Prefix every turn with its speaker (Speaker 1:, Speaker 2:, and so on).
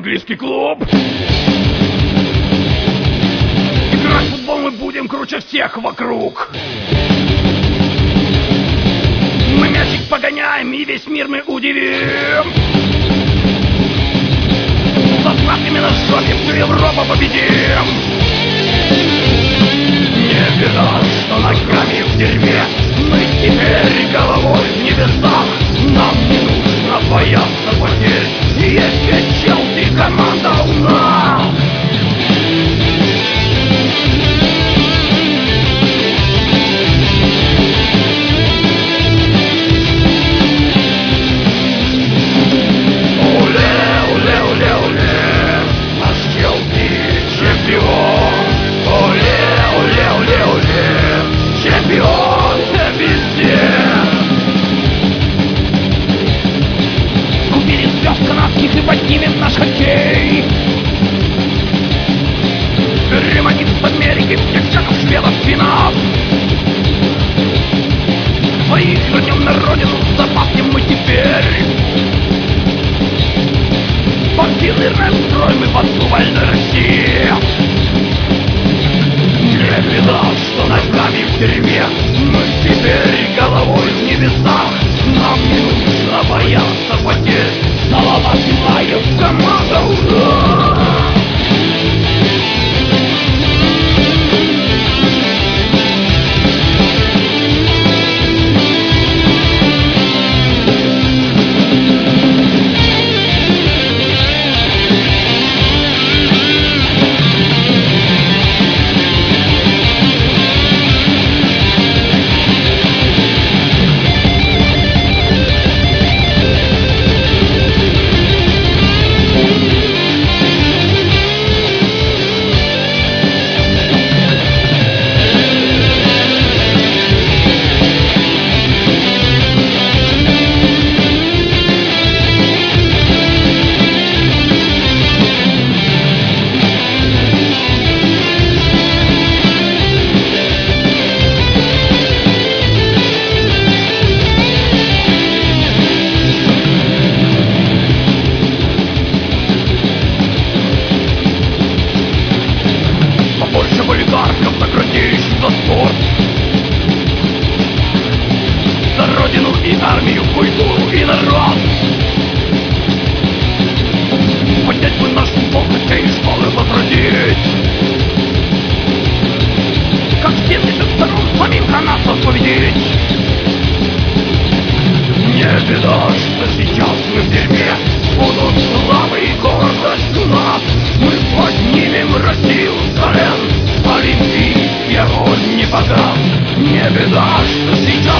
Speaker 1: английский клуб. Играть в футбол мы будем круче всех вокруг. Мы мячик погоняем и весь мир мы удивим. Со складками на жопе всю Европу победим. Не беда, что ногами в дерьме, мы теперь головой в небесах. Нам не нужно бояться потерь, есть Челси команда у нас. Чемпион везде. Купили звезд канадских и поднимем наш хоккей. Ремонтист Америки, всех чеков, шведов, финнов. Своих вернем на родину, запахнем мы теперь. Спортивный рэп строим мы в актуальной России. Не беда, что ногами в дерьме, мы теперь головой в небесах. Нам не нужно бояться потерь, Салават Юлаев, команда ура! Армию, культуру и народ. Поднять бы наш футбол, хоккей и школы возродить. Как 70 сторон самим канадцев победить. Не беда, что сейчас мы в дерьме, будут славы и гордость у нас. Мы поднимем Россию с колен, олимпийский огонь не погас. Не беда, что сейчас